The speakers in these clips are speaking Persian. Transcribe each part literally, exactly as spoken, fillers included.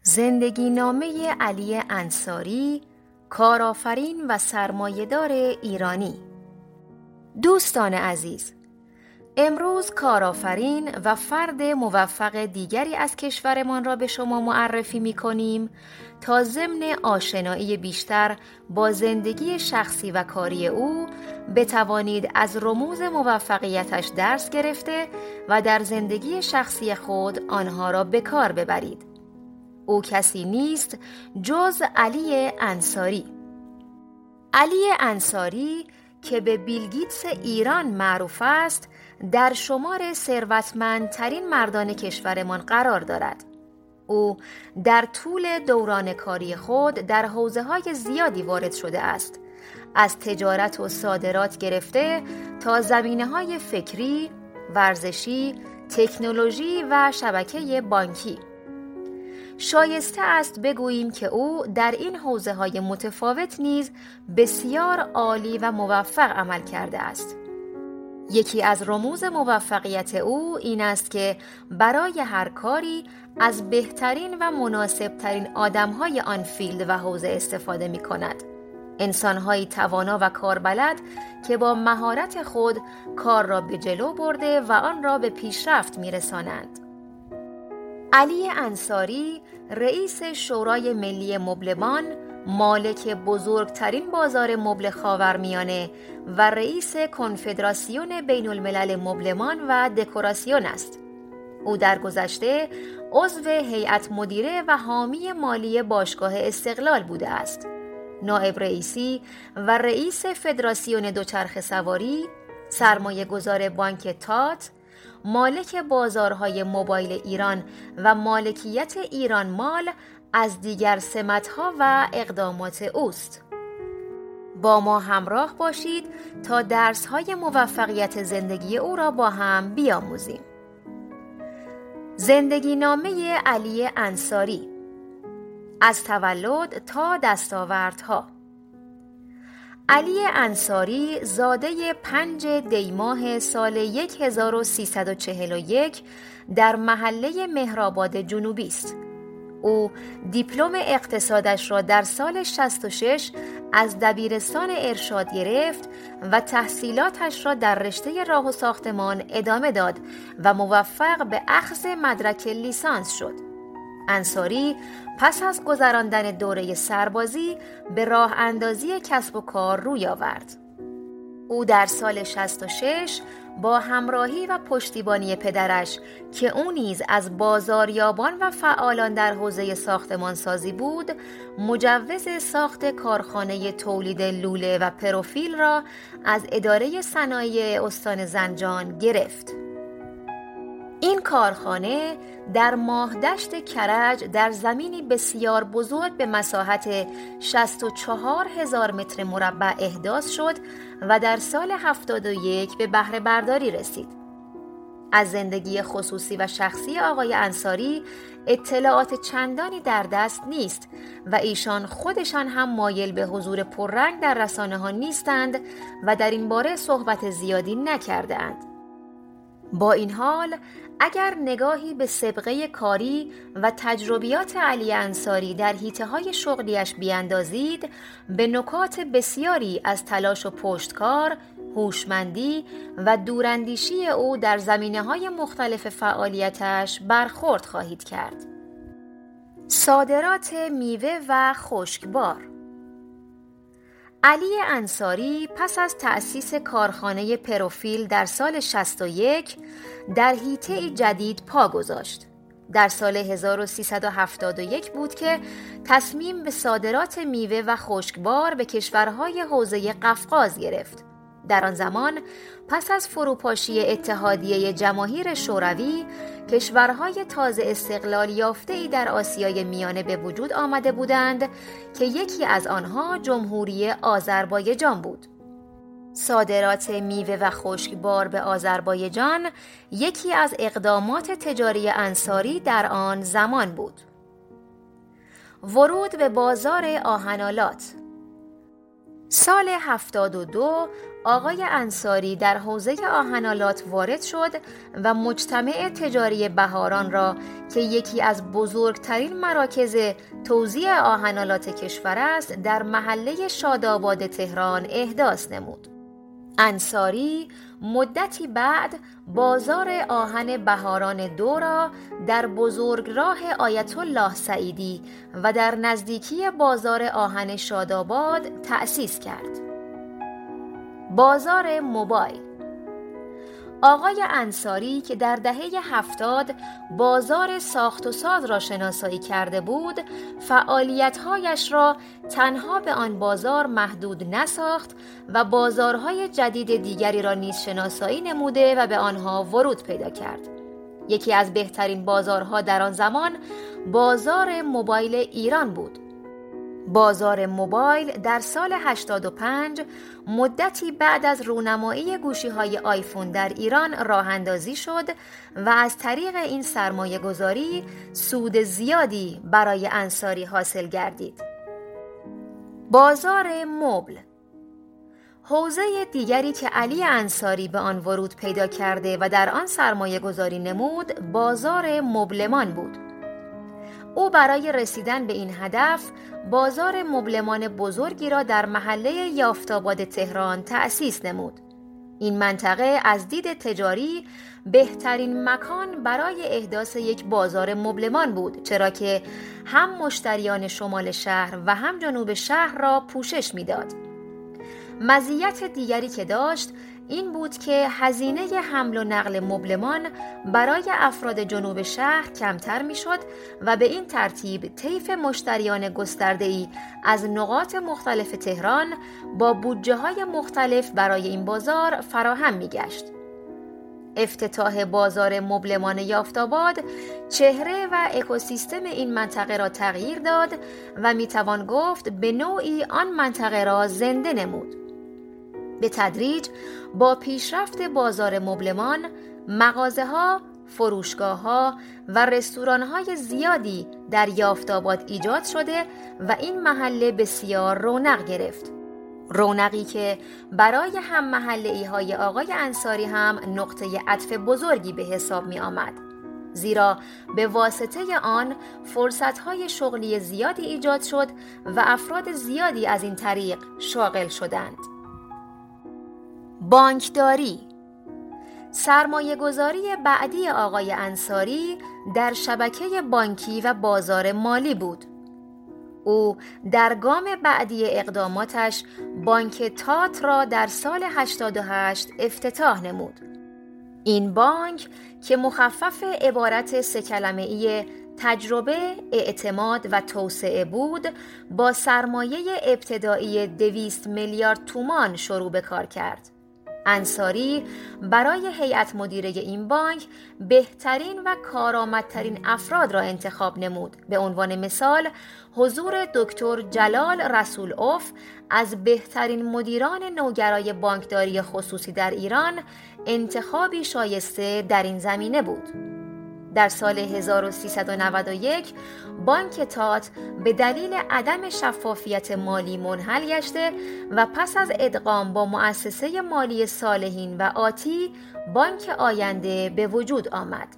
زندگی نامه علی انصاری، کارآفرین و سرمایه‌دار ایرانی. دوستان عزیز، امروز کارآفرین و فرد موفق دیگری از کشورمان را به شما معرفی می‌کنیم تا ضمن آشنایی بیشتر با زندگی شخصی و کاری او بتوانید از رموز موفقیتش درس گرفته و در زندگی شخصی خود آنها را به کار ببرید. او کسی نیست جز علی انصاری. علی انصاری که به بیل گیتس ایران معروف است، در شمار ثروتمندترین مردان کشورمان قرار دارد. او در طول دوران کاری خود در حوزه‌های زیادی وارد شده است، از تجارت و صادرات گرفته تا زمینه‌های فکری، ورزشی، تکنولوژی و شبکه بانکی. شایسته است بگوییم که او در این حوزه‌های متفاوت نیز بسیار عالی و موفق عمل کرده است. یکی از رموز موفقیت او این است که برای هر کاری از بهترین و مناسبترین آدم‌های آن فیلد و حوزه استفاده می‌کند. انسان‌هایی توانا و کاربلد که با مهارت خود کار را به جلو برده و آن را به پیشرفت می‌رسانند. علی انصاری رئیس شورای ملی مبلمان، مالک بزرگترین بازار مبل خاورمیانه و رئیس کنفدراسیون بین الملل مبلمان و دکوراسیون است. او در گذشته عضو هیئت مدیره و حامی مالی باشگاه استقلال بوده است. نایب رئیسی و رئیس فدراسیون دوچرخه سواری، سرمایه گذار بانک تات، مالک بازارهای موبایل ایران و مالکیت ایران مال از دیگر سمت‌ها و اقدامات اوست. با ما همراه باشید تا درس‌های موفقیت زندگی او را با هم بیاموزیم. زندگی نامه علی انصاری، از تولد تا دستاوردها. علی انصاری زاده پنج دی ماه سال هزار و سیصد و چهل و یک در محله مهرآباد جنوبی است. او دیپلم اقتصادش را در سال شصت و شش از دبیرستان ارشاد گرفت و تحصیلاتش را در رشته راه و ساختمان ادامه داد و موفق به اخذ مدرک لیسانس شد. انصاری پس از گذراندن دوره سربازی به راه اندازی کسب و کار روی آورد. او در سال شصت و شش با همراهی و پشتیبانی پدرش که او نیز از بازاریابان و فعالان در حوزه ساختمانسازی بود، مجوز ساخت کارخانه تولید لوله و پروفیل را از اداره صنایع استان زنجان گرفت. این کارخانه در ماهدشت کرج در زمینی بسیار بزرگ به مساحت شصت و چهار هزار متر مربع احداث شد و در سال هفتاد و یک به بهره برداری رسید. از زندگی خصوصی و شخصی آقای انصاری اطلاعات چندانی در دست نیست و ایشان خودشان هم مایل به حضور پررنگ در رسانه‌ها نیستند و در این باره صحبت زیادی نکرده‌اند. با این حال اگر نگاهی به سابقه کاری و تجربیات علی انصاری در حیطه‌های شغلیش بیاندازید، به نکات بسیاری از تلاش و پشتکار، هوشمندی و دوراندیشی او در زمینه‌های مختلف فعالیتش برخورد خواهید کرد. صادرات میوه و خشکبار. علی انصاری پس از تأسیس کارخانه پروفیل در سال شصت و یک در حیطه‌ای جدید پا گذاشت. در سال هزار و سیصد و هفتاد و یک بود که تصمیم به صادرات میوه و خشکبار به کشورهای حوزه قفقاز گرفت. در آن زمان پس از فروپاشی اتحادیه جماهیر شوروی، کشورهای تازه استقلال یافته‌ای در آسیای میانه به وجود آمده بودند که یکی از آنها جمهوری آذربایجان بود. صادرات میوه و خشکبار به آذربایجان یکی از اقدامات تجاری انصاری در آن زمان بود. ورود به بازار آهن‌آلات. سال هفتاد و دو آقای انصاری در حوزه آهن‌آلات وارد شد و مجتمع تجاری بهاران را که یکی از بزرگترین مراکز توزیع آهن‌آلات کشور است در محله شاداباد تهران احداث نمود. انصاری مدتی بعد بازار آهن بهاران دو را در بزرگراه آیت الله سعیدی و در نزدیکی بازار آهن شاداباد تأسیس کرد. بازار موبایل. آقای انصاری که در دهه هفتاد بازار ساخت و ساز را شناسایی کرده بود، فعالیت‌هایش را تنها به آن بازار محدود نساخت و بازارهای جدید دیگری را نیز شناسایی نموده و به آنها ورود پیدا کرد. یکی از بهترین بازارها در آن زمان بازار موبایل ایران بود. بازار موبایل در سال هشتاد و پنج مدتی بعد از رونمایی گوشی‌های آیفون در ایران راه اندازی شد و از طریق این سرمایه گذاری سود زیادی برای انصاری حاصل گردید. بازار مبل. حوزه دیگری که علی انصاری به آن ورود پیدا کرده و در آن سرمایه گذاری نمود بازار مبلمان بود. او برای رسیدن به این هدف بازار مبلمان بزرگی را در محله یافت‌آباد تهران تأسیس نمود. این منطقه از دید تجاری بهترین مکان برای احداث یک بازار مبلمان بود، چرا که هم مشتریان شمال شهر و هم جنوب شهر را پوشش می‌داد. مزیت دیگری که داشت این بود که هزینه حمل و نقل مبلمان برای افراد جنوب شهر کمتر میشد و به این ترتیب طیف مشتریان گسترده‌ای از نقاط مختلف تهران با بودجه‌های مختلف برای این بازار فراهم می‌گشت. افتتاح بازار مبلمان یافت‌آباد چهره و اکوسیستم این منطقه را تغییر داد و میتوان گفت به نوعی آن منطقه را زنده نمود. به تدریج با پیشرفت بازار مبلمان، مغازه‌ها، فروشگاه‌ها و رستوران‌های زیادی در یافت‌آباد ایجاد شده و این محله بسیار رونق گرفت. رونقی که برای هم محله‌ای‌های آقای انصاری هم نقطه عطف بزرگی به حساب می آمد. زیرا به واسطه آن فرصت‌های شغلی زیادی ایجاد شد و افراد زیادی از این طریق شاغل شدند. بانکداری. سرمایه گذاری بعدی آقای انصاری در شبکه بانکی و بازار مالی بود. او در گام بعدی اقداماتش بانک تات را در سال هشتاد و هشت افتتاح نمود. این بانک که مخفف عبارت سه کلمه‌ای تجربه، اعتماد و توسعه بود، با سرمایه ابتدایی دویست میلیارد تومان شروع به کار کرد. انصاری برای هیئت مدیره این بانک بهترین و کارآمدترین افراد را انتخاب نمود. به عنوان مثال حضور دکتر جلال رسولعف از بهترین مدیران نوگرای بانکداری خصوصی در ایران انتخابی شایسته در این زمینه بود. در سال هزار و سیصد و نود و یک بانک تات به دلیل عدم شفافیت مالی منحل گشته و پس از ادغام با مؤسسه مالی صالحین و آتی بانک آینده به وجود آمد.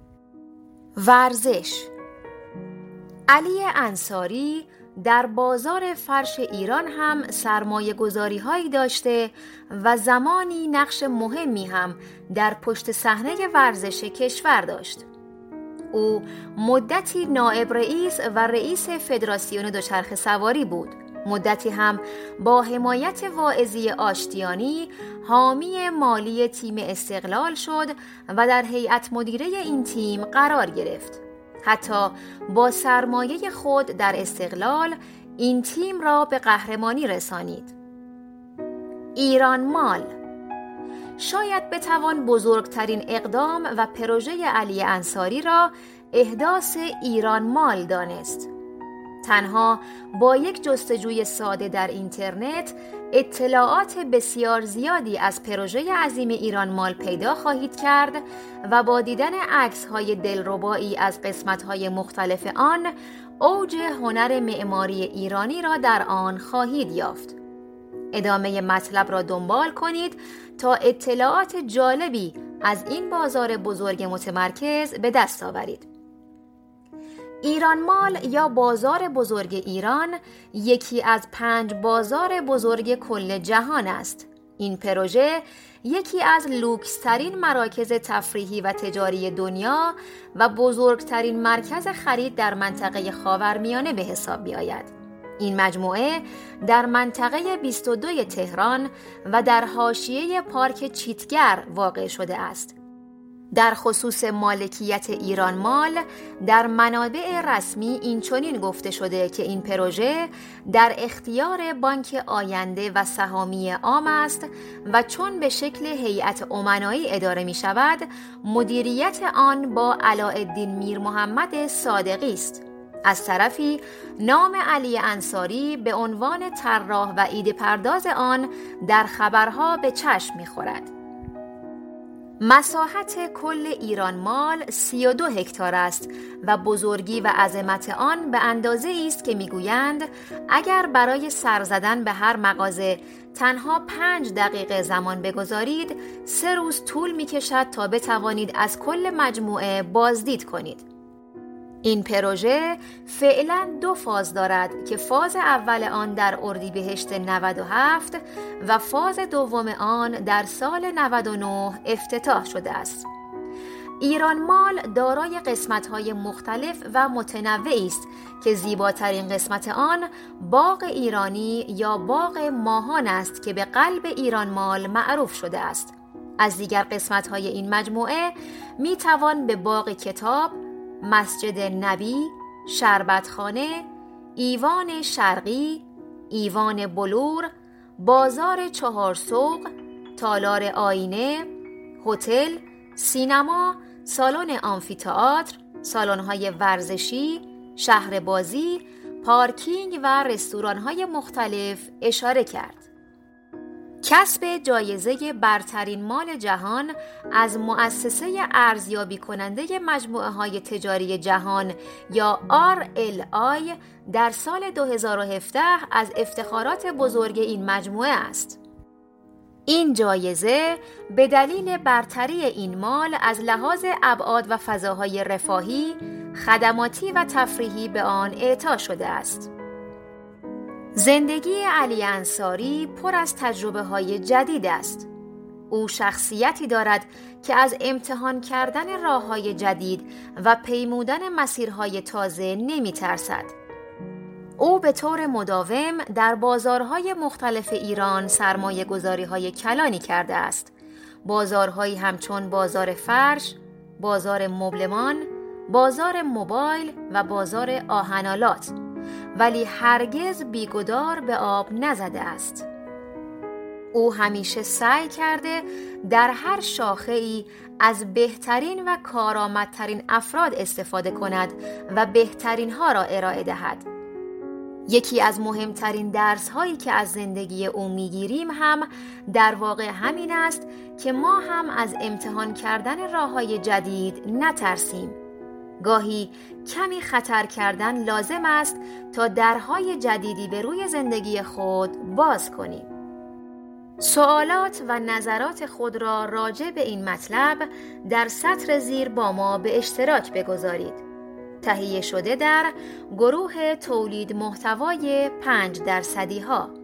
ورزش. علی انصاری در بازار فرش ایران هم سرمایه گذاری هایی داشته و زمانی نقش مهمی هم در پشت صحنه ورزش کشور داشت. او مدتی نائب رئیس و رئیس فدراسیون دوچرخه سواری بود. مدتی هم با حمایت واعظی آشتیانی حامی مالی تیم استقلال شد و در هیئت مدیره این تیم قرار گرفت. حتی با سرمایه خود در استقلال این تیم را به قهرمانی رسانید. ایران مال. شاید بتوان بزرگترین اقدام و پروژه علی انصاری را احداث ایران مال دانست. تنها با یک جستجوی ساده در اینترنت اطلاعات بسیار زیادی از پروژه عظیم ایران مال پیدا خواهید کرد و با دیدن عکس‌های دلربایی از قسمت‌های مختلف آن اوج هنر معماری ایرانی را در آن خواهید یافت. ادامه مطلب را دنبال کنید تا اطلاعات جالبی از این بازار بزرگ متمرکز به دست آورید. ایران مال یا بازار بزرگ ایران یکی از پنج بازار بزرگ کل جهان است. این پروژه یکی از لوکس‌ترین مراکز تفریحی و تجاری دنیا و بزرگترین مرکز خرید در منطقه خاورمیانه به حساب می‌آید. این مجموعه در منطقه بیست و دو تهران و در حاشیه پارک چیتگر واقع شده است. در خصوص مالکیت ایران مال در منابع رسمی اینچنین گفته شده که این پروژه در اختیار بانک آینده و سهامی عام است و چون به شکل هیئت امنایی اداره می شود، مدیریت آن با علاءالدین میر محمد صادقی است. از طرفی نام علی انصاری به عنوان طراح و ایده پرداز آن در خبرها به چشم می خورد. مساحت کل ایران مال سی و دو هکتار است و بزرگی و عظمت آن به اندازه است که میگویند اگر برای سر زدن به هر مغازه تنها پنج دقیقه زمان بگذارید، سه روز طول میکشد تا بتوانید از کل مجموعه بازدید کنید. این پروژه فعلا دو فاز دارد که فاز اول آن در اردیبهشت نود و هفت و فاز دوم آن در سال نود و نه افتتاح شده است. ایران مال دارای قسمت‌های مختلف و متنوعی است که زیباترین قسمت آن باغ ایرانی یا باغ ماهان است که به قلب ایران مال معروف شده است. از دیگر قسمت‌های این مجموعه می‌توان به باغ کتاب، مسجد نبی، شربتخانه، ایوان شرقی، ایوان بلور، بازار چهار سوق، تالار آینه، هتل، سینما، سالن آمفی‌تئاتر، سالن‌های ورزشی، شهر بازی، پارکینگ و رستوران‌های مختلف اشاره کرد. کسب جایزه برترین مال جهان از مؤسسه ارزیابی کننده مجموعه های تجاری جهان یا آر ال آی در سال دو هزار و هفده از افتخارات بزرگ این مجموعه است. این جایزه به دلیل برتری این مال از لحاظ ابعاد و فضاهای رفاهی، خدماتی و تفریحی به آن اعطا شده است. زندگی علی انصاری پر از تجربه های جدید است. او شخصیتی دارد که از امتحان کردن راه‌های جدید و پیمودن مسیرهای تازه نمی ترسد. او به طور مداوم در بازارهای مختلف ایران سرمایه گذاری‌های کلانی کرده است. بازارهایی همچون بازار فرش، بازار مبلمان، بازار موبایل و بازار آهن‌آلات، ولی هرگز بیگدار به آب نزده است. او همیشه سعی کرده در هر شاخه‌ای از بهترین و کارآمدترین افراد استفاده کند و بهترین ها را ارائه دهد. یکی از مهمترین درس هایی که از زندگی او میگیریم هم در واقع همین است که ما هم از امتحان کردن راه‌های جدید نترسیم. گاهی کمی خطر کردن لازم است تا درهای جدیدی به روی زندگی خود باز کنیم. سوالات و نظرات خود را راجع به این مطلب در سطر زیر با ما به اشتراک بگذارید. تهیه شده در گروه تولید محتوای پنج درصدی ها.